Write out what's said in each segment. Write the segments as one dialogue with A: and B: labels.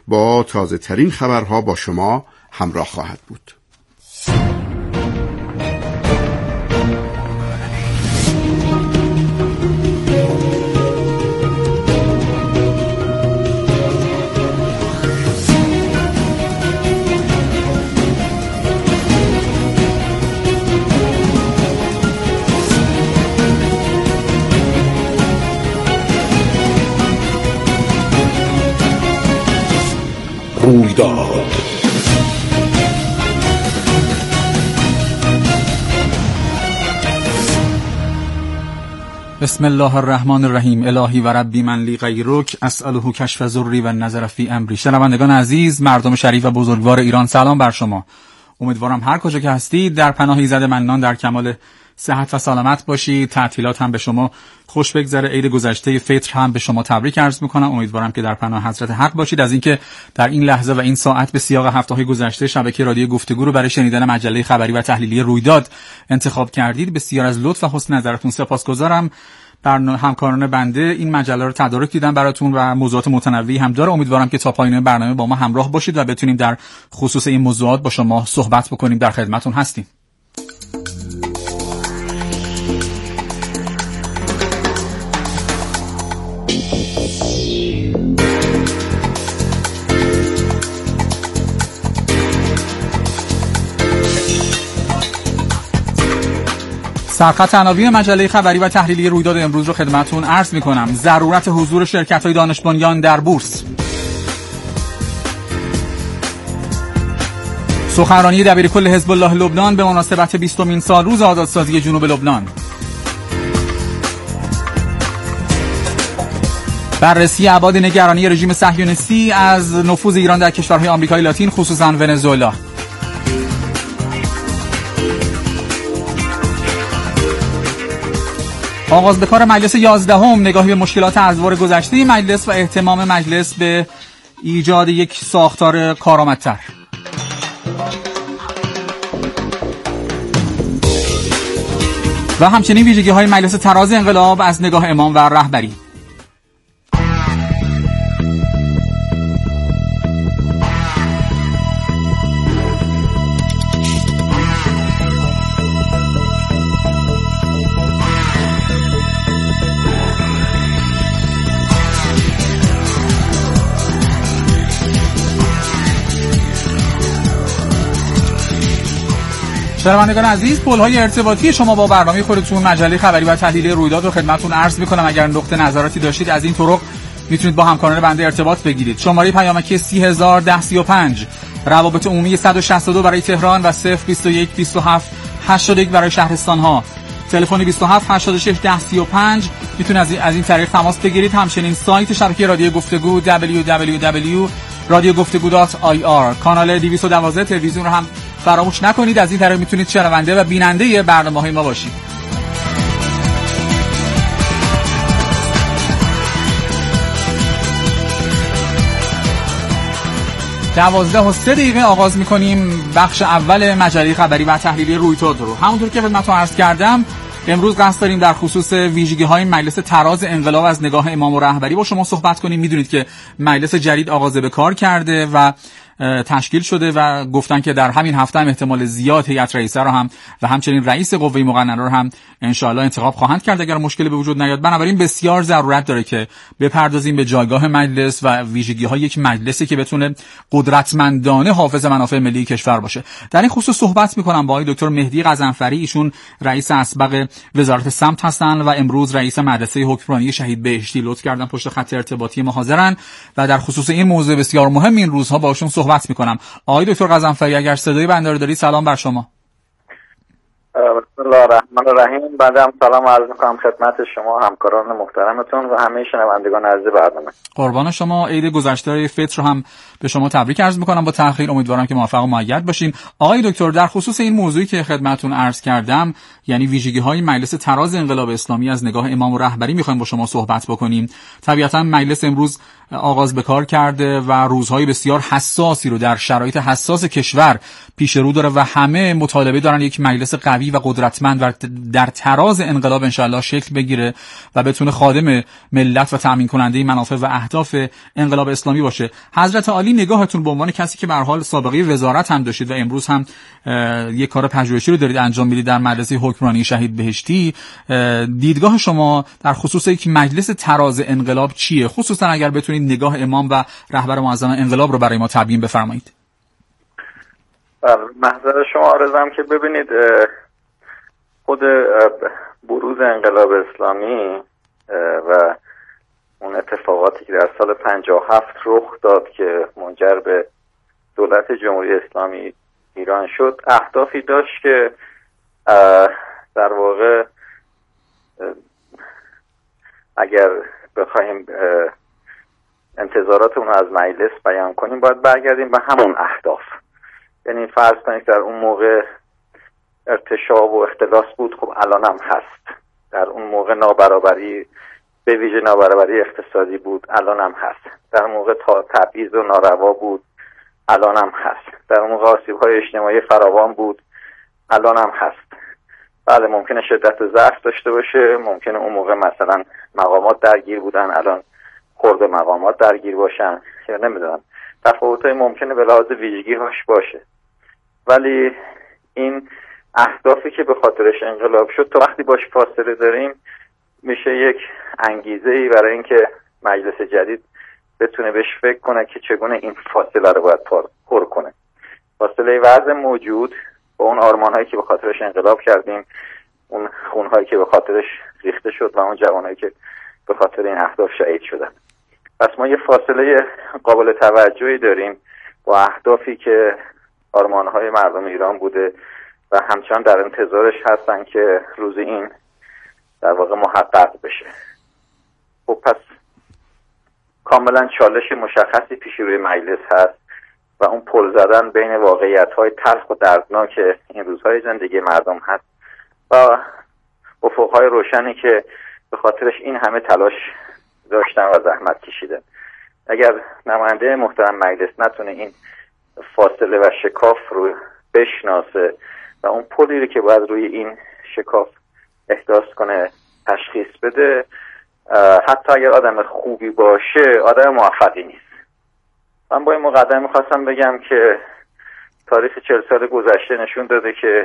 A: با تازه ترین خبرها با شما همراه خواهد بود.
B: رویداد.
C: بسم الله الرحمن الرحیم. الهی و ربی من لی غیرک اسأله کشف ضری و النظر فی امری. شنوندگان عزیز، مردم شریف و بزرگوار ایران، سلام بر شما. امیدوارم هر کجا که هستید در پناه ایزد منان در کمال صحت و سلامت باشید. تعطیلات هم به شما خوش بگذره. عید گذشته فطر هم به شما تبریک عرض میکنم. امیدوارم که در پناه حضرت حق باشید. از اینکه در این لحظه و این ساعت به سیاق هفته‌های گذشته شبکه رادیو گفتگو رو برای شنیدن مجله خبری و تحلیلی رویداد انتخاب کردید، بسیار از لطف و حسن نظرتون سپاسگزارم. همکاران بنده این مجله رو تدارک دیدن براتون و موضوعات متنوعی هم داره. امیدوارم که تا پایان برنامه با ما همراه باشید و بتونیم در خصوص این موضوعات با شما صحبت بکنیم. در خدمتتون هستیم. سرخط عناوین مجله خبری و تحلیلی رویداد امروز رو خدمتتون عرض می‌کنم. ضرورت حضور شرکت‌های دانش بنیان در بورس. سخنرانی دبیرکل حزب الله لبنان به مناسبت 20مین سالروز آزادسازی جنوب لبنان. بررسی ابعاد نگرانی رژیم صهیونیستی از نفوذ ایران در کشورهای آمریکای لاتین، خصوصاً ونزوئلا. آغاز به کار مجلس 11 نگاهی به مشکلات ادوار گذشته مجلس و اهتمام مجلس به ایجاد یک ساختار کارآمدتر. و همچنین ویژگی‌های مجلس تراز انقلاب از نگاه امام و رهبری. شنوندگان عزیز، پل‌های ارتباطی شما با برنامه خودتون مجله خبری و تحلیلی رویداد رو خدمتتون عرض می‌کنم. اگر نقطه نظراتی داشتید از این طرق میتونید با همکاران بنده ارتباط بگیرید. شماره پیامکی 30105 روابط عمومی 162 برای تهران و 021 27 81 برای شهرستان‌ها. تلفن 27 86 1035 میتونید از این طریق تماس بگیرید. همچنین سایت شبکه رادیو گفتگو www.radiogoftegu.ir، کانال 212 تلویزیون رو هم فراموش نکنید. از این طریق میتونید شنونده و بیننده برنامه‌های ما باشید. 12:03 آغاز میکنیم بخش اول مجله خبری و تحلیلی رویداد رو. همونطور که خدمتتون عرض کردم، امروز قصد داریم در خصوص ویژگی‌های مجلس تراز انقلاب از نگاه امام و رهبری با شما صحبت کنیم. میدونید که مجلس جدید آغاز به کار کرده و تشکیل شده و گفتن که در همین هفته هم احتمال زیاد هیئت رئیسه رو هم و همچنین رئیس قوه مقننه رو هم انشاءالله انتخاب خواهند کرد اگر مشکلی به وجود نیاد. بنابراین بسیار ضرورت داره که بپردازیم به جایگاه مجلس و ویژگی‌های یک مجلسی که بتونه قدرتمندانه حافظ منافع ملی کشور باشه. در این خصوص صحبت می‌کنم با آقای دکتر مهدی غضنفری. ایشون رئیس اسبق وزارت سمت هستن و امروز رئیس مدرسه حکمرانی شهید بهشتی لطف کردن پشت خط ارتباطی ما حاضرن و در خصوص این موضوع بسیار مهم این روزها باشون صحبت می‌کنم. آقای دکتر غضنفری، اگر صدای بنده رو دارید، سلام بر شما.
D: بسم الله الرحمن الرحیم. بعدم سلام عرض می‌کنم خدمت شما همکاران محترمتون و همه شنوندگان عزیز برنامه.
C: قربان شما. عید گذشته فطر رو هم به شما تبریک عرض می‌کنم با تأخیر. امیدوارم که موفق و مؤید باشین. آقای دکتر، در خصوص این موضوعی که خدمتتون عرض کردم، یعنی ویژگی‌های مجلس تراز انقلاب اسلامی از نگاه امام و رهبری، می‌خوایم با شما صحبت بکنیم. طبیعتاً مجلس امروز آغاز به کار کرده و روزهای بسیار حساسی رو در شرایط حساس کشور پیش رو داره و همه مطالبه دارن یک مجلس قوی و قدرتمند و در تراز انقلاب انشالله شکل بگیره و بتونه خادم ملت و تامین کننده منافع و اهداف انقلاب اسلامی باشه. حضرت عالی، نگاهتون به عنوان کسی که به هر حال سابقه وزارت هم داشتید و امروز هم یک کار پژوهشی رو دارید انجام میدید در مدرسه حکمرانی شهید بهشتی، دیدگاه شما در خصوص یک مجلس تراز انقلاب چیه؟ خصوصا اگر بتونید نگاه امام و رهبر معظم انقلاب رو برای ما تبیین بفرمایید.
D: محضر شما عرضم که ببینید خود بروز انقلاب اسلامی و اون اتفاقاتی که در سال 57 رخ داد که منجر به دولت جمهوری اسلامی ایران شد، اهدافی داشت که در واقع اگر بخوایم انتظارات اون از مجلس بیان کنیم باید برگردیم به همون اهداف. یعنی فرض کنید در اون موقع ارتشاب و اختلاس بود، خب الان هم هست. در اون موقع نابرابری، به ویژه نابرابری اقتصادی بود، الان هم هست. در موقع تبعیض و ناروا بود، الان هم هست. در موقع آسیب‌های اجتماعی فراوان بود، الان هم هست. بله ممکنه شدت و ضعف داشته باشه، ممکنه اون موقع مثلا مقامات درگیر بودن، الان خرد مقامات درگیر باشن، یا نمیدونم تفاوت‌های ممکنه به لحاظ ویژگی‌هاش باشه. ولی این اهدافی که به خاطرش انقلاب شد تا وقتی باش فاصله داریم میشه یک انگیزه‌ای برای اینکه مجلس جدید بتونه بهش فکر کنه که چگونه این فاصله رو باید پر کنه. فاصله وضع موجود با اون آرمان‌هایی که به خاطرش انقلاب کردیم، اون خون‌هایی که به خاطرش ریخته شد و اون جوانایی که به خاطر این اهداف شهید شدن. پس ما یه فاصله قابل توجهی داریم با اهدافی که آرمان‌های مردم ایران بوده و همچنان در انتظارش هستن که روزی این در واقع محقق بشه. خب پس کاملا چالش مشخصی پیش روی مجلس هست و اون پل زدن بین واقعیت‌های تلخ و دردناک این روزهای زندگی مردم هست و افق‌های روشنی که به خاطرش این همه تلاش داشتن و زحمت کشیدن. اگر نماینده محترم مجلس نتونه این فاصله و شکاف رو بشناسه و اون پلی رو که باید روی این شکاف احداث کنه تشخیص بده، حتی اگر آدم خوبی باشه آدم موفقی نیست. من با این مقدمه میخواستم بگم که تاریخ 40 سال گذشته نشون داده که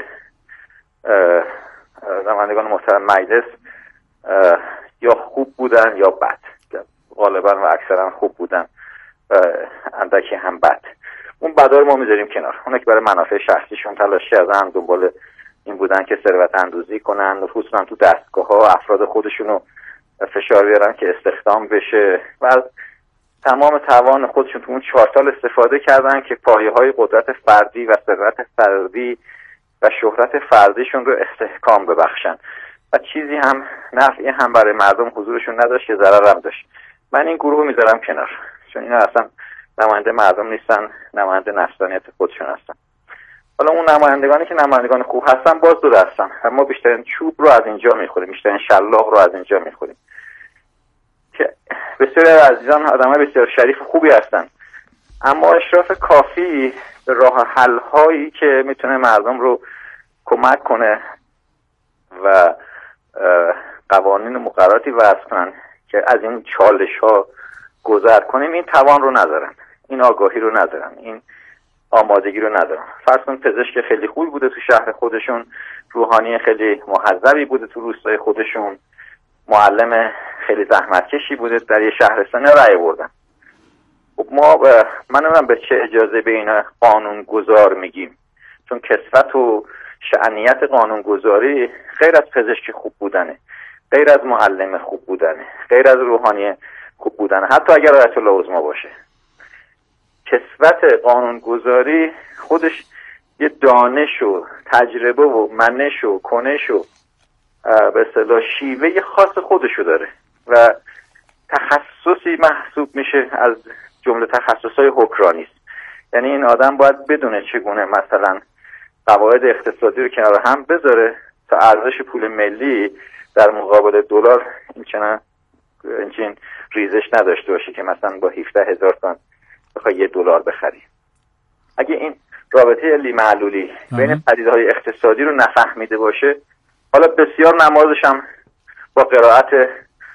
D: نمایندگان محترم مجلس یا خوب بودن یا بد، غالبا و اکثرا خوب بودن و اندکی هم بد. اون بدا رو ما میذاریم کنار. اونا که برای منافع شخصیشون تلاش کردن، دنبال این بودن که ثروت اندوزی کنن، نفوذ کنن تو دستگاه‌ها، افراد خودشون رو فشار بیارن که استخدام بشه و تمام توان خودشون تو اون 4 سال استفاده کردن که پایه‌های قدرت فردی و ثروت فردی و شهرت فردیشون رو استحکام ببخشن و چیزی هم نفعی هم برای مردم حضورشون نداشت که ضرر هم داشت. من این گروه میذارم کنار، چون اینا اصلا نماینده مردم نیستن، نماینده نفسانیت خودشون هستن. حالا اون نمایندگانی که نمایندگان خوب هستن باز دو دستن. ما بیشترین چوب رو از اینجا میخوریم، بیشترین شلاق رو از اینجا میخوریم که بسیاری از عزیزان آدمای بسیار شریف و خوبی هستن، اما اشراف کافی به راه حل هایی که میتونه مردم رو کمک کنه و قوانین و مقرراتی وضع کنن که از این چالش ها گذر کنیم، این توان رو ندارن، این آگاهی رو ندارن، این آمادگی رو ندارن. فرض کن پزشک خیلی خوبی بوده تو شهر خودشون، روحانی خیلی مهذبی بوده تو روستای خودشون، معلم خیلی زحمتکشی بوده در یه شهرستان، رأی بردن. خب من نمیدونم به چه اجازه به اینا قانون گذار میگیم، چون کسوت و شأنیت قانون گذاری غیر از پزشک خوب بودنه، غیر از معلم خوب بودنه، غیر از روحانی خوب بودنه، حتی اگر آیت الله عظما باشه. کسوت قانونگذاری خودش یه دانش و تجربه و منش و کنش و به اصطلاح شیوه خاص خودشو داره و تخصصی محسوب میشه از جمله تخصصهای حکمرانی است. یعنی این آدم باید بدونه چگونه مثلا قواعد اقتصادی رو کنار هم بذاره تا ارزش پول ملی در مقابل دلار اینچنین ریزش نداشته باشه که مثلا با 17,000 تومان بخوای $1 بخری. اگه این رابطه علی معلولی بین پدیده‌های اقتصادی رو نفهمیده باشه، حالا بسیار نمازش هم با قرائت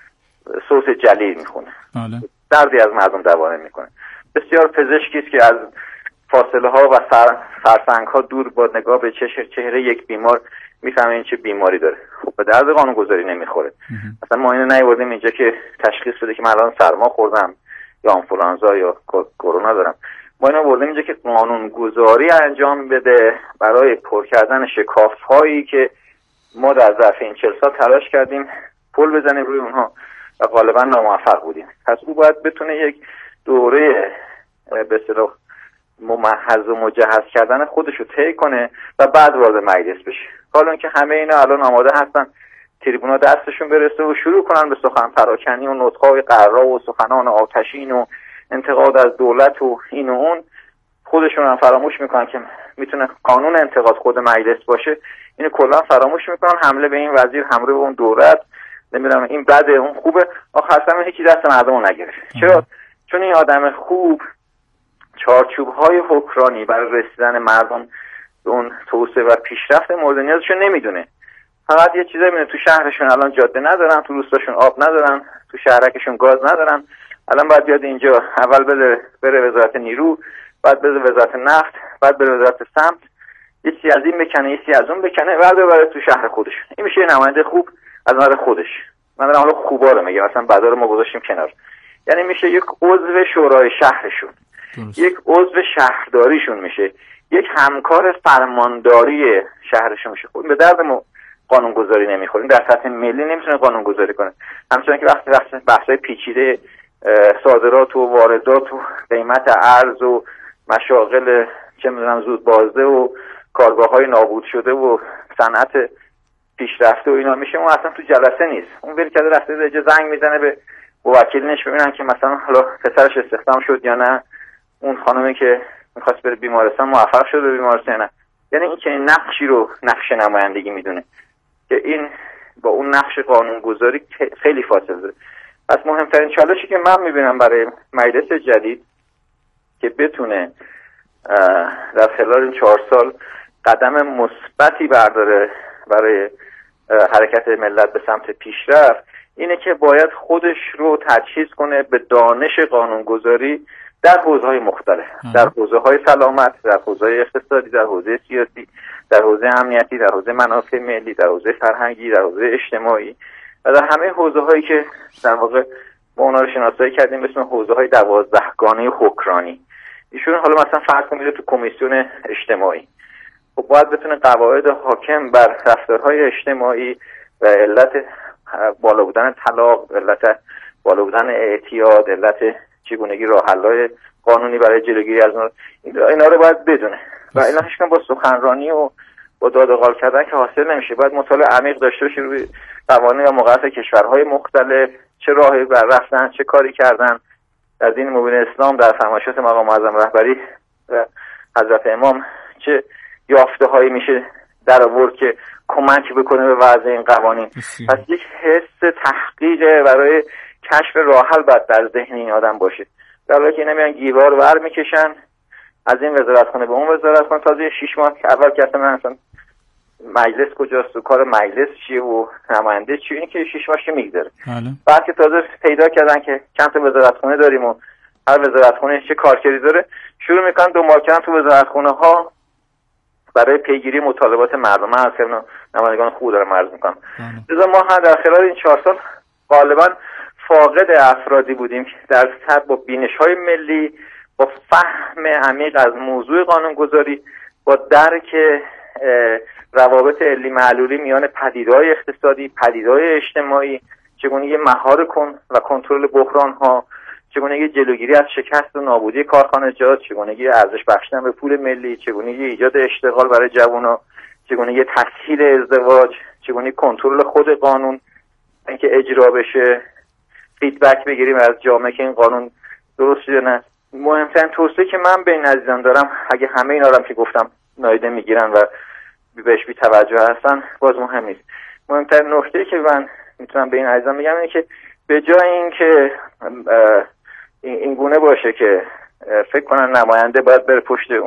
D: صوت جلیل میخونه، دردی از مردم دوانه میکنه. بسیار پزشکی است که از فاصله ها و فرسنگ ها دور با نگاه به چهره یک بیمار میفهمه این چه بیماری داره. خب به درد قانونگذاری نمیخوره. مثلا ما اینو نیاوردیم اینجا که تشخیص بده که من الان سرما خوردم یا آنفولانزا یا کرونا دارم. ما اینو آوردیم اینجا که قانونگذاری انجام بده برای پر کردن شکاف هایی که ما در ظرف این 40 سال تلاش کردیم پل بزنیم روی اونها و غالبا ناموفق بودیم. پس او باید بتونه یک دوره به اصطلاح ممحض و مجهز کردن خودش رو طی کنه و بعد وارد مجلس بشه. حالا اینکه همه اینا الان آماده هستن تریبونا دستشون برسه و شروع کنن به سخن پراکنی و نطق‌های قرا و سخنان آتشین و انتقاد از دولت و این و اون، خودشون هم فراموش میکنن که میتونه قانون انتقاد خود مجلس باشه. اینو کلا فراموش میکنن، حمله به این وزیر، حمله به اون دولت، نمیدونم این بده اون خوبه، آخر سر هیچی دست مردمو نگرفت. چرا؟ چون این آدم خوب چارچوب‌های حکمرانی برای رسیدن مردم به اون توسعه و پیشرفت مورد نیازشون نمیدونه. فقط یه چیزایی میدونه، تو شهرشون الان جاده ندارن، تو روستاشون آب ندارن، تو شهرکشون گاز ندارن، الان باید بیاد اینجا اول بره وزارت نیرو، بعد بره وزارت نفت، بعد بره وزارت سمت، یه چیزی از این بکنه، یه چیزی از اون بکنه، بعد بره تو شهر خودشون. این میشه نماینده خوب از نظر خودش. من دارم حالا خوبا رو میگم، مثلا بدا رو ما گذاشتیم کنار. یعنی میشه یک عضو شورای شهرشون، یک عضو شهرداریشون میشه، یک همکار فرمانداری شهرشون میشه. خب به درد ما قانونگذاری نمیخوره، در سطح ملی نمیتونه قانونگذاری کنه. همچنین که وقتی بحث‌های پیچیده صادرات و واردات و قیمت ارز و مشاغل چه میدونم زود بازده و کارگاه‌های نابود شده و صنعت پیشرفته و اینا میشه، اون اصلا تو جلسه نیست. اون ولی که رفته اینجا زنگ میزنه به وکیلش ببینن که مثلا حالا پسرش استخدام شد یا نه، اون خانمی که میخواست بره بیمارستان موفق شد به بیمارستان یا نه. یعنی این که این نقشی رو نقش نمایندگی میدونه که این با اون نقش قانونگذاری خیلی فاصله داره. پس مهمترین چالشی که من میبینم برای مجلس جدید که بتونه در خلال این 4 سال قدم مثبتی برداره برای حرکت ملت به سمت پیشرفت، اینه که باید خودش رو تجهیز کنه به دانش قانونگذاری در حوزه‌های مختلف، در حوزه‌های سلامت، در حوزه اقتصادی، در حوزه سیاسی، در حوزه امنیتی، در حوزه منافع ملی، در حوزه فرهنگی، در حوزه اجتماعی و در همه حوزه‌هایی که در واقع ما اونا رو شناسایی کردیم به اسم حوزه‌های 12گانه حکمرانی. ایشون حالا مثلا فرض کنید تو کمیسیون اجتماعی، خب باید بتونه قواعد حاکم بر رفتارهای اجتماعی و علت بالا بودن طلاق، علت بالا بودن اعتیاد، علت چگونگی راه حل‌های قانونی برای جلوگیری از اینا رو باید بدونه و اینا هیچ با سخنرانی و با داد و قال کردن که حاصل نمیشه. باید مطالعه عمیق داشته باشیم روی قوانین و مقررات کشورهای مختلف، چه راهی بر رفتن، چه کاری کردن. در دین مبین اسلام در فرمایشات مقام معظم رهبری و حضرت امام چه یافته‌هایی میشه در آورد که کمک بکنه به وضع این قوانین. پس یک حس تحقیق برای کشف راه حل باید در ذهن این آدم باشه. در حالی که اینا میان گیوار ور میکشن از این وزارتخونه به اون وزارتخونه، تازه 6 ماه که اول که اصلا مجلس کجاست و کار مجلس چیه و نماینده چیه، اینی که 6 ماهش میگذره. بعد که تازه پیدا کردن که چند تا وزارتخونه داریم و هر وزارتخونه چه کارکردی داره، شروع میکنن دنبال کردن تو وزارتخونه ها برای پیگیری مطالبات مردم. من از نمایندگان خوب دارم عرض میکنم. لذا ما هم در خلال این 4 سال غالبا فاقد افرادی بودیم که در سطح با بینش‌های ملی، با فهم عمیق از موضوع قانونگذاری، با درک روابط علی معلولی میان پدیده‌های اقتصادی، پدیده‌های اجتماعی، چگونگی مهار و کنترل بحران‌ها، چگونگی جلوگیری از شکست و نابودی کارخانجات، چگونگی ارزش بخشیدن به پول ملی، چگونگی ایجاد اشتغال برای جوان‌ها، چگونگی تسهیل ازدواج، چگونگی کنترل خود قانون اینکه اجرا بشه، فیدبک بگیریم از جامعه که این قانون درست شده نه. مهمترین توصیه که من به این عزیزان دارم، اگه همه اینا رو که گفتم نادیده میگیرن و بهش بی توجه هستن باز مهم نیست. مهمترین نکته که من میتونم به این عزیزان میگم اینه که به جای اینکه این گونه باشه که فکر کنن نماینده باید بره پشت اون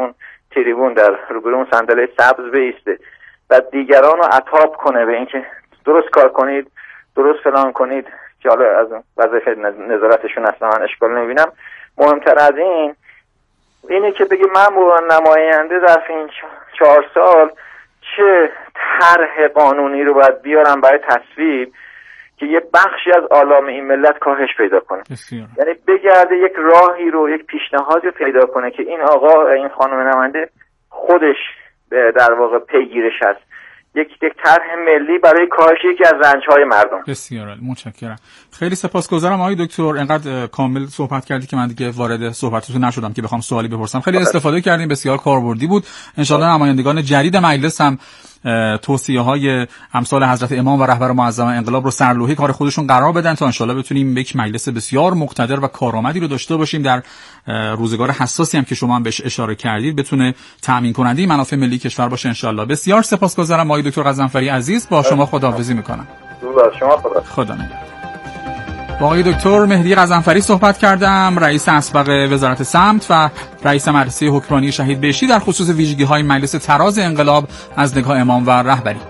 D: تریبون در روبروی اون صندلی سبز بایسته و دیگران رو عتاب کنه به اینکه درست کار کنید، درست فلان کنید، که حالا از وظیفه نظارتشون اصلا من اشکال نمیبینم. مهمتر از اینه که بگی من به نماینده در این 4 سال چه طرح قانونی رو باید بیارم برای تصویب که یه بخشی از آلام این ملت کاهش پیدا کنه. یعنی بگرده یک راهی رو، یک پیشنهادی پیدا کنه که این آقا، این خانم نماینده خودش در واقع پیگیرش هست، یک طرح ملی برای کاهش یکی از رنج‌های مردم.
C: بسیار عالی، متشکرم. خیلی سپاسگزارم آقای دکتر، انقدر کامل صحبت کردی که من دیگه وارد صحبتتون نشدم که بخوام سوالی بپرسم. خیلی استفاده کردیم، بسیار کاربردی بود. ان شاءالله نمایندگان جدید مجلس هم توصیه‌های امثال حضرت امام و رهبر معظم انقلاب رو سرلوحه کار خودشون قرار بدن تا ان شاءالله بتونیم یک مجلس بسیار مقتدر و کارآمدی رو داشته باشیم در روزگار حساسی هم که شما هم بهش اشاره کردید، بتونه تامین کننده منافع ملی کشور باشه ان شاءالله. بسیار سپاسگزارم آقای دکتر غضنفری عزیز، با شما خداحافظی میکنم.
D: شما
C: خدا نگهدار. با آقای دکتر مهدی غضنفری صحبت کردم، رئیس اسبق وزارت سمت و رئیس مدرسه حکمرانی شهید بهشتی، در خصوص ویژگی‌های مجلس تراز انقلاب از نگاه امام و رهبری.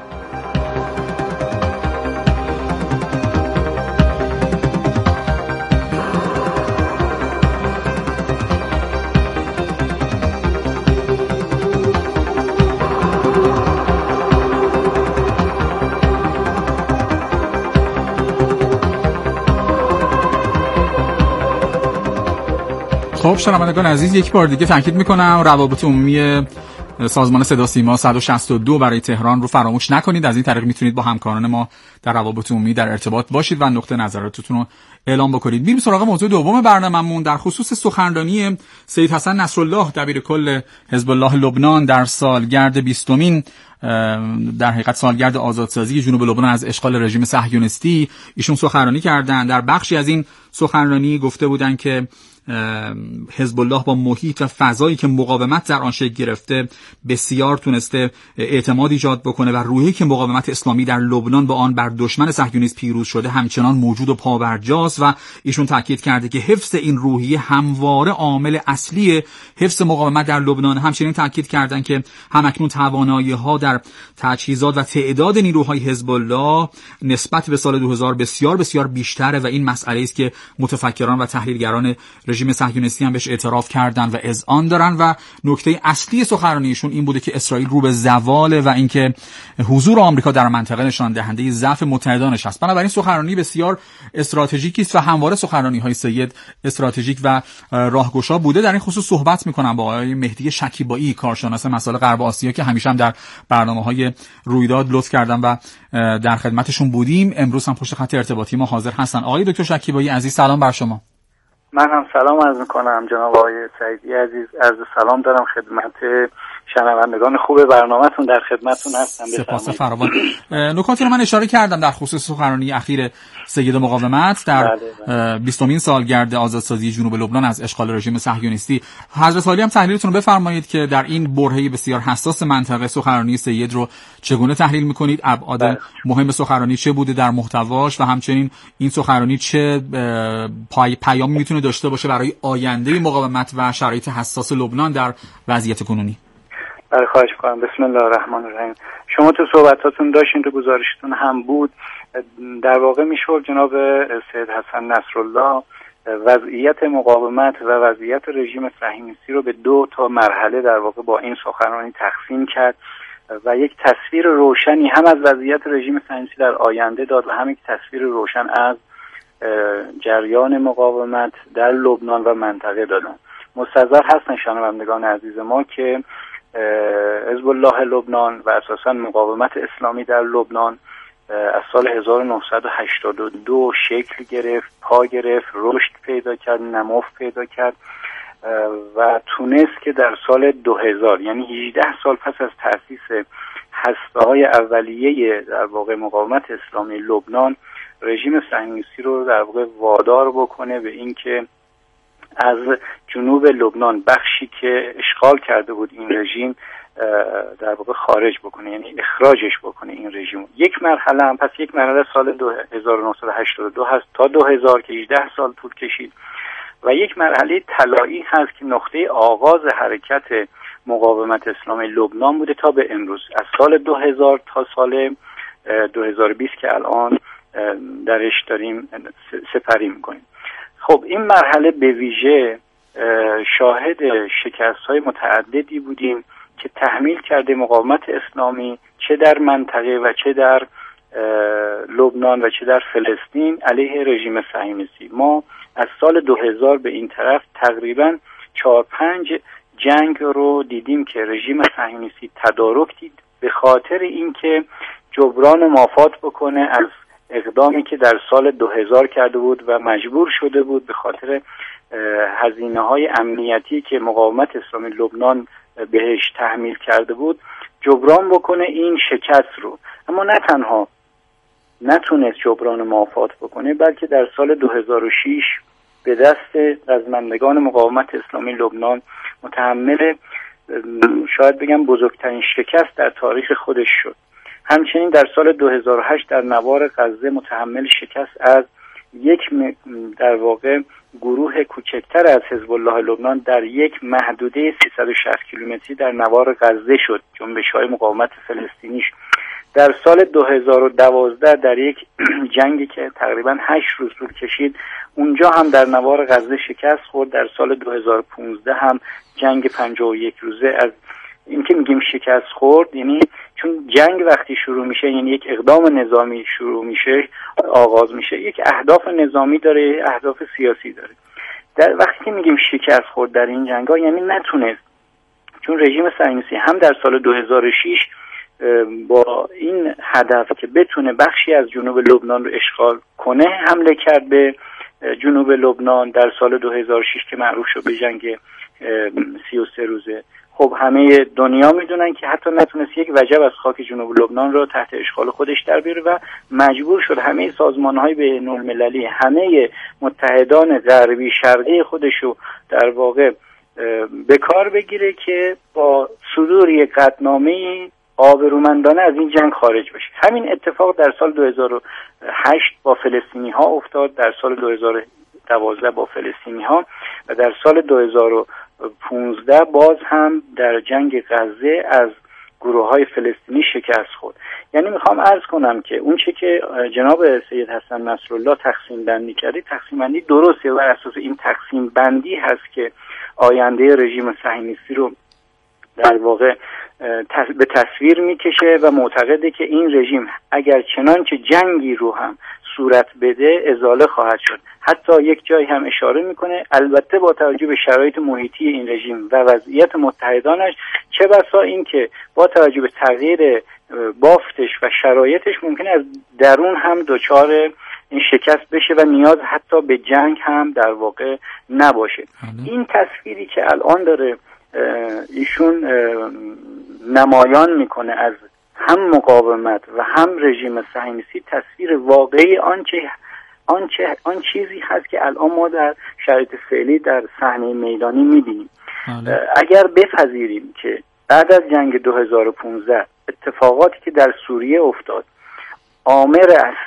C: خب شنوندگان عزیز، یک بار دیگه تاکید میکنم روابط عمومی سازمان صدا سیما 162 برای تهران رو فراموش نکنید. از این طریق میتونید با همکاران ما در روابط عمومی در ارتباط باشید و نقطه نظراتتون رو اعلام بکنید. بریم سراغ موضوع دوم برنامه‌مون در خصوص سخنرانی سید حسن نصرالله دبیرکل حزب الله لبنان در سالگرد 20مین در حقیقت سالگرد آزادسازی جنوب لبنان از اشغال رژیم صهیونیستی. ایشون سخنرانی کردن. در بخشی از این سخنرانی گفته بودن که حزب الله با محیط و فضایی که مقاومت در آن شکل گرفته بسیار تونسته اعتماد ایجاد بکنه و روحی که مقاومت اسلامی در لبنان با آن بر دشمن صهیونیسم پیروز شده همچنان موجود و پابرجاست و ایشون تاکید کرده که حفظ این روحیه همواره عامل اصلی حفظ مقاومت در لبنان. همچنین تاکید کردن که همکنون توانایی‌ها در تجهیزات و تعداد نیروهای حزب الله نسبت به سال 2000 بسیار بسیار بیشتره و این مسئله است که متفکران و تحلیلگران رژیم صهیونیستی هم بهش اعتراف کردن و اذعان دارن و نکته اصلی سخنرانیشون این بوده که اسرائیل رو به زواله و اینکه حضور آمریکا در منطقه نشان دهنده ضعف متحدانش است. بنابراین سخنرانی بسیار استراتژیکی است و همواره سخنرانی‌های سید استراتژیک و راهگشا بوده. در این خصوص صحبت می‌کنم با آقای مهدی شکیبایی، کارشناس مسائل غرب آسیا که همیشه هم در برنامه‌های رویداد لطف کردن و در خدمتشون بودیم. امروز هم پشت خط ارتباطی ما حاضر هستن. آقای دکتر شکیبایی عزیز، سلام بر شما.
E: من هم سلام عرض میکنم جناب آقای سعیدی عزیز، عرض سلام دارم خدمت شنوندگان خوب برنامه‌تون، در خدمتتون هستم.
C: سپاس فراوان. نکاتی رو من اشاره کردم در خصوص سخنرانی اخیر سید مقاومت در 20مین سالگرد آزادسازی جنوب لبنان از اشغال رژیم صهیونیستی. حضرت عالی هم تحلیلتون رو بفرمایید که در این برهه بسیار حساس منطقه سخنرانی سید رو چگونه تحلیل میکنید؟ ابعاد مهم سخنرانی چه بوده در محتواش و همچنین این سخنرانی چه پیامی میتونه داشته باشه برای آینده مقاومت و شرایط حساس لبنان در وضعیت کنونی؟
E: خواهش می‌کنم. بسم الله الرحمن الرحیم. شما تو صحبتاتون داشتین، تو گزارشتون هم بود، در واقع میشه جناب سید حسن نصرالله وضعیت مقاومت و وضعیت رژیم صهیونیستی رو به 2 مرحله در واقع با این سخنرانی تقسیم کرد و یک تصویر روشنی هم از وضعیت رژیم صهیونیستی در آینده داد و هم یک تصویر روشن از جریان مقاومت در لبنان و منطقه دادن. مستحضر هستن شنوندگان عزیز ما که حزب الله لبنان و اساساً مقاومت اسلامی در لبنان از سال 1982 شکل گرفت، پا گرفت، رشد پیدا کرد، نمو پیدا کرد و تونست که در سال 2000 یعنی 18 سال پس از تأسیس هسته‌های اولیه در واقع مقاومت اسلامی لبنان رژیم صهیونیستی رو در واقع وادار بکنه به اینکه از جنوب لبنان بخشی که اشغال کرده بود این رژیم در واقع خارج بکنه، یعنی اخراجش بکنه این رژیم. یک مرحله هم پس یک مرحله سال 1982 هست تا 2000 که 18 سال طول کشید و یک مرحله طلایی هست که نقطه آغاز حرکت مقاومت اسلامی لبنان بوده تا به امروز، از سال 2000 تا سال 2020 که الان درش داریم سپری میکنیم. خب این مرحله به ویژه شاهد شکست‌های متعددی بودیم که تحمیل کرده مقاومت اسلامی چه در منطقه و چه در لبنان و چه در فلسطین علیه رژیم صهیونیستی. ما از سال 2000 به این طرف تقریباً 4-5 جنگ رو دیدیم که رژیم صهیونیستی تدارک دید به خاطر اینکه جبران مافات بکنه از اقدامی که در سال 2000 کرده بود و مجبور شده بود به خاطر هزینه‌های امنیتی که مقاومت اسلامی لبنان بهش تحمیل کرده بود جبران بکنه این شکست رو. اما نه تنها نتونست جبران مافات بکنه، بلکه در سال 2006 به دست رزمندگان مقاومت اسلامی لبنان متحمل شاید بگم بزرگترین شکست در تاریخ خودش شد. همچنین در سال 2008 در نوار غزه متحمل شکست از یک در واقع گروه کوچکتر از حزب الله لبنان در یک محدوده 360 کیلومتری در نوار غزه شد، جنبش‌های مقاومت فلسطینیش. در سال 2012 در یک جنگی که تقریباً 8 روز طول کشید اونجا هم در نوار غزه شکست خورد. در سال 2015 هم جنگ 51 روزه. از این که میگیم شکست خورد یعنی چون جنگ وقتی شروع میشه یعنی یک اقدام نظامی شروع میشه آغاز میشه، یک اهداف نظامی داره، اهداف سیاسی داره. در وقتی که میگیم شکست خورد در این جنگ‌ها یعنی نتونست، چون رژیم صهیونیستی هم در سال 2006 با این هدف که بتونه بخشی از جنوب لبنان رو اشغال کنه حمله کرد به جنوب لبنان در سال 2006 که معروف شد به جنگ 33 روزه. خب همه دنیا میدونن که حتی نتونست یک وجب از خاک جنوب لبنان رو تحت اشغال خودش در بیاره و مجبور شد همه سازمان‌های بین‌المللی، همه متحدان غربی شرقی خودش رو در واقع به کار بگیره که با صدور یک قطعنامه آبرومندانه از این جنگ خارج بشه. همین اتفاق در سال 2008 با فلسطینی ها افتاد، در سال 2012 با فلسطینی ها و در سال 2015 باز هم در جنگ غزه از گروه های فلسطینی شکست خورد. یعنی میخوام عرض کنم که اون چه که جناب سید حسن نصرالله تقسیم بندی کرده، تقسیم بندی درسته و اساس این تقسیم بندی هست که آینده رژیم صهیونیستی رو در واقع به تصویر میکشه و معتقده که این رژیم اگر چنانچه جنگی رو هم صورت بده ازاله خواهد شد. حتی یک جایی هم اشاره میکنه البته با توجه به شرایط محیطی این رژیم و وضعیت متحدانش، چه بسا این که با توجه به تغییر بافتش و شرایطش ممکنه از درون هم دچار این شکست بشه و نیاز حتی به جنگ هم در واقع نباشه. این تصویری که الان داره ایشون نمایان میکنه از هم مقاومت و هم رژیم صهیونیستی تصویر واقعی آن چیزی هست که الان ما در شرایط فعلی در صحنه میدانی میبینیم. اگر بپذیریم که بعد از جنگ 2015 اتفاقاتی که در سوریه افتاد عامل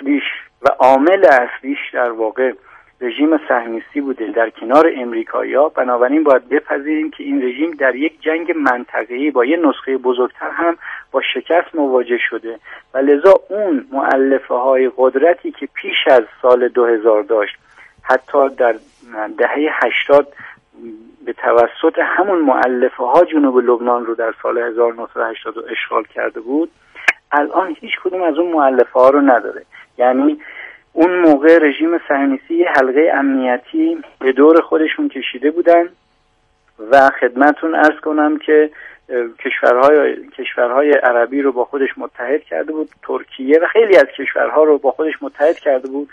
E: اصلیش در واقع رژیم صهیونیستی بوده در کنار امریکایی‌ها، بنابراین باید بپذیریم که این رژیم در یک جنگ منطقه‌ای با یه نسخه بزرگتر هم با شکست مواجه شده و لذا اون مؤلفه‌های قدرتی که پیش از سال 2000 داشت حتی در دهه 80 به توسط همون مؤلفه‌ها جنوب لبنان رو در سال 1980 اشغال کرده بود، الان هیچ کدوم از اون مؤلفه‌ها رو نداره. یعنی اون موقع رژیم صهیونیستی حلقه امنیتی به دور خودشون کشیده بودن و خدمتون عرض کنم که کشورهای عربی رو با خودش متحد کرده بود، ترکیه و خیلی از کشورها رو با خودش متحد کرده بود،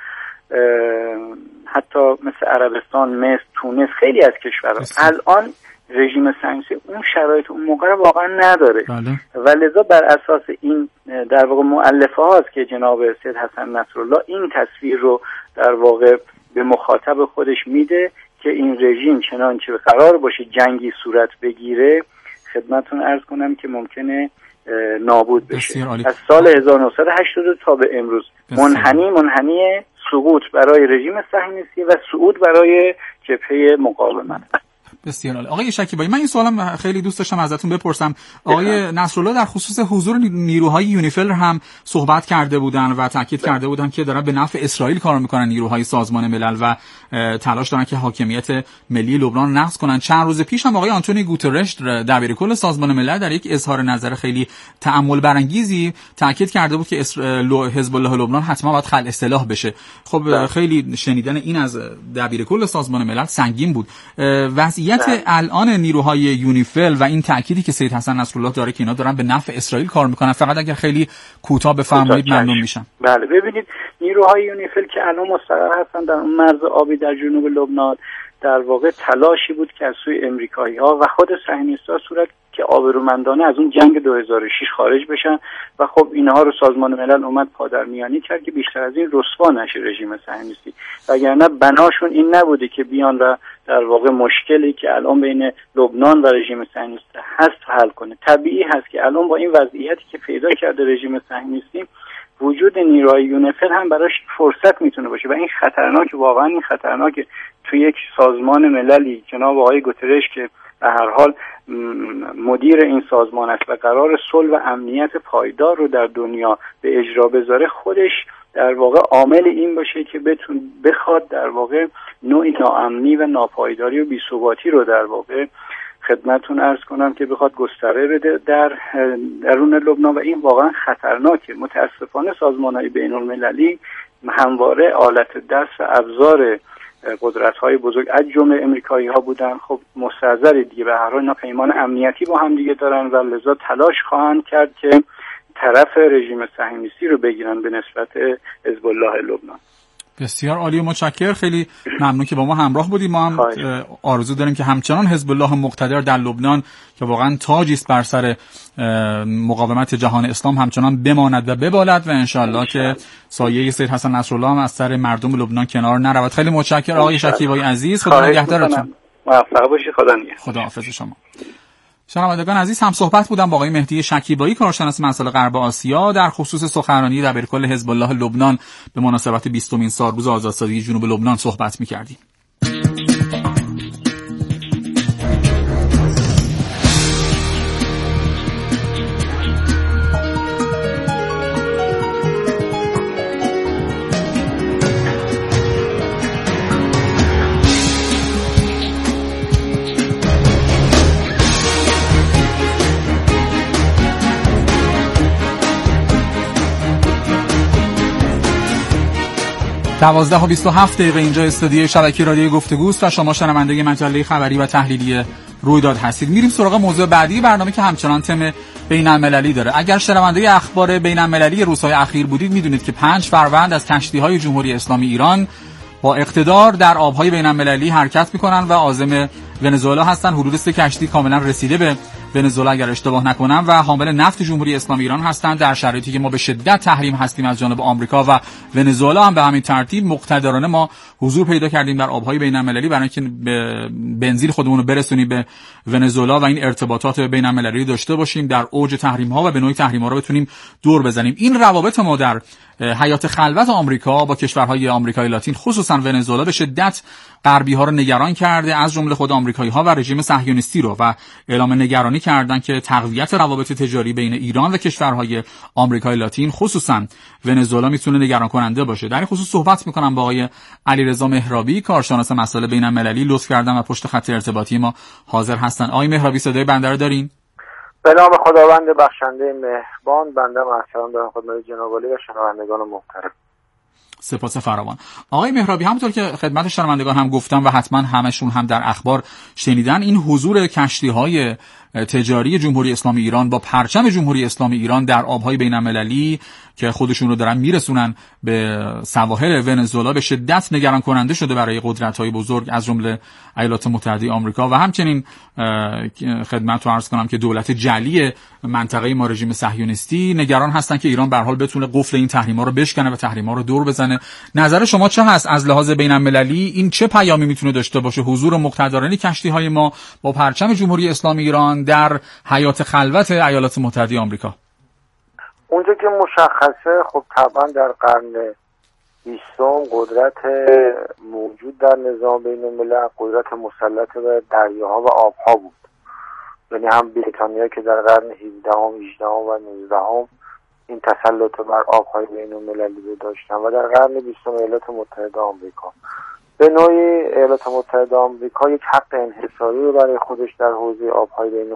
E: حتی مثل عربستان، مصر، تونس، خیلی از کشورها. الان رژیم صهیونیستی اون شرایط اون موقع رو واقعا نداره و لذا بر اساس این در واقع مؤلفه هاست که جناب سید حسن نصرالله این تصویر رو در واقع به مخاطب خودش میده که این رژیم چنانچه قرار باشه جنگی صورت بگیره خدمتون عرض کنم که ممکنه نابود بشه. از سال 1982 تا به امروز منحنی سقوط برای رژیم صهیونیستی و صعود برای جبهه مقاومت.
C: بسیار عالی. آقای شکیبایی، من این سوالم خیلی دوست داشتم ازتون بپرسم. آقای نصرالله در خصوص حضور نیروهای یونیفیل هم صحبت کرده بودن و تاکید کرده بودن که دارن به نفع اسرائیل کار میکنن نیروهای سازمان ملل و تلاش دارن که حاکمیت ملی لبنان نقض کنن. چند روز پیش هم آقای آنتونی گوترش دبیرکل سازمان ملل در یک اظهار نظر خیلی تأمل برانگیزی تاکید کرده بود که حزب الله لبنان حتما باید خلع سلاح بشه. خب خیلی شنیدن این از دبیرکل سازمان ملل سنگین بود. وضعیت الان نیروهای یونیفیل و این تأکیدی که سید حسن نصرالله داره که اینا دارن به نفع اسرائیل کار میکنن، فقط اگر خیلی کوتاه بفرمایید ممنون میشم.
E: بله، ببینید نیروهای یونیفیل که الان مستقر هستن در اون مرز آبی در جنوب لبنان، در واقع تلاشی بود که از سوی امریکایی‌ها و خود صهیونیست‌ها صورت که آبرومندانه از اون جنگ 2006 خارج بشن و خب اینها رو سازمان ملل اومد پادرمیانی کرد که بیشتر از این رسوا نشه رژیم صهیونیستی، وگرنه بناشون این نبوده که بیان و در واقع مشکلی که الان بین لبنان و رژیم صهیونیستی هست حل کنه. طبیعی هست که الان با این وضعیتی که پیدا کرده رژیم صهیونیستی، وجود نیروهای یونیفیل هم براش فرصت میتونه باشه و این خطرناکه، واقعا این خطرناکه توی یک سازمان مللی جناب آقای گوترش که به هر حال مدیر این سازمان است و قرار صلح و امنیت پایدار رو در دنیا به اجرا بذاره، خودش در واقع عامل این باشه که بخواد در واقع نوعی ناامنی و ناپایداری و بی‌ثباتی رو در واقع خدمتتون عرض کنم که بخواد گستره بده در درون لبنان و این واقعا خطرناکه. متاسفانه سازمان‌های بین‌المللی همواره آلت دست و ابزار قدرت‌های بزرگ از جمله امریکایی‌ها بودن. خب مستحضر دیگه به هر حال اینا پیمان امنیتی با هم دیگه دارن و لذا تلاش خواهند کرد که طرف رژیم صهیونیستی رو بگیرن به نسبت حزب الله لبنان.
C: بسیار عالی و متشکرم. خیلی ممنون که با ما همراه بودیم. ما هم آرزو داریم که همچنان حزب الله مقتدر در لبنان که واقعا تاجی است بر سر مقاومت جهان اسلام همچنان بماند و ببالد و انشالله که سایه سید حسن نصرالله هم از سر مردم لبنان کنار نرود. خیلی متشکرم آقای شکیبایی عزیز. خدا نگهدارتون.
E: موفق باشید. خدا نگهدار.
C: خداحافظ شما. شنوندگان عزیز، هم صحبت بودم با آقای مهدی شکیبایی، کارشناس مسائل غرب آسیا، در خصوص سخنرانی دبیرکل حزب الله لبنان به مناسبت 20مین سالروز آزادسازی جنوب لبنان صحبت می‌کردیم. دوازده و 27 دقیقه اینجا استودیوی شبکه رادیوی گفتگوست و شما شنونده مجله خبری و تحلیلی رویداد هستید. میریم سراغ موضوع بعدی برنامه که همچنان تم بین‌المللی داره. اگر شنونده اخبار بین‌المللی روزهای اخیر بودید میدونید که 5 فروند از کشتی‌های جمهوری اسلامی ایران با اقتدار در آب‌های بین‌المللی حرکت می‌کنن و عازم ونزوئلا هستن. حدود 3 کشتی کاملا رسیده به ونزوئلا اگر اشتباه نکنم و حامل نفت جمهوری اسلامی ایران هستند، در شرایطی که ما به شدت تحریم هستیم از جانب آمریکا و ونزوئلا هم به همین ترتیب مقتدرانه ما حضور پیدا کردیم در آب‌های بین‌المللی برای اینکه بنزین خودمون رو برسونیم به ونزوئلا و این ارتباطات بین‌المللی داشته باشیم، در اوج تحریم‌ها و به نوعی تحریم‌ها رو بتونیم دور بزنیم. این روابط ما در حیات خلوت آمریکا با کشورهای آمریکای لاتین خصوصا ونزوئلا به شدت غربی‌ها رو نگران کرده، از جمله خود آمریکایی‌ها و رژیم صهیونیستی رو، و اعلام نگرانی کردن که تقویت روابط تجاری بین ایران و کشورهای آمریکای لاتین خصوصا ونزوئلا میتونه نگران کننده باشه. در این خصوص صحبت می‌کنم با آقای علیرضا مهرابی، کارشناس مسائل بین‌المللی، لطف کردن و پشت خط ارتباطی ما حاضر هستن. آقای مهرابی صدای بنده رو دارین؟
D: به نام خداوند بخشنده مهربان، بنده سلام دارم خدمت جناب عالی و شنوندگان محترم.
C: سپاس فراوان. آقای مهرابی، همونطور که خدمت شنوندگان هم گفتم و حتما همشون هم در اخبار شنیدن، این حضور کشتی‌های تجاری جمهوری اسلامی ایران با پرچم جمهوری اسلامی ایران در آب‌های بین‌المللی که خودشون رو دارن میرسونن به سواحل ونزوئلا به شدت نگران کننده شده برای قدرت‌های بزرگ از جمله ایالات متحده آمریکا و همچنین خدمت رو عرض کنم که دولت جعلی منطقه ما رژیم صهیونیستی نگران هستن که ایران به هر حال بتونه قفل این تحریم‌ها رو بشکنه و تحریم‌ها رو دور بزنه. نظر شما چه هست از لحاظ بین‌المللی؟ این چه پیامی میتونه داشته باشه حضور مقتدرانه کشتی‌های ما با پرچم جمهوری اسلامی ایران در حیات خلوت ایالات متحده آمریکا؟
D: اونجا که مشخصه خب طبعا در قرن
F: بیستم قدرت موجود در نظام بین الملل قدرت مسلط به دریاها و آبها بود. یعنی هم بریتانیا که در قرن 17 18 و 19 این تسلط بر آبهای بین المللی رو داشتن و در قرن 20 ایالات متحده آمریکا. به نوعی ایالات متحده آمریکا یک حق انحصاری رو برای خودش در حوزه آبهای بین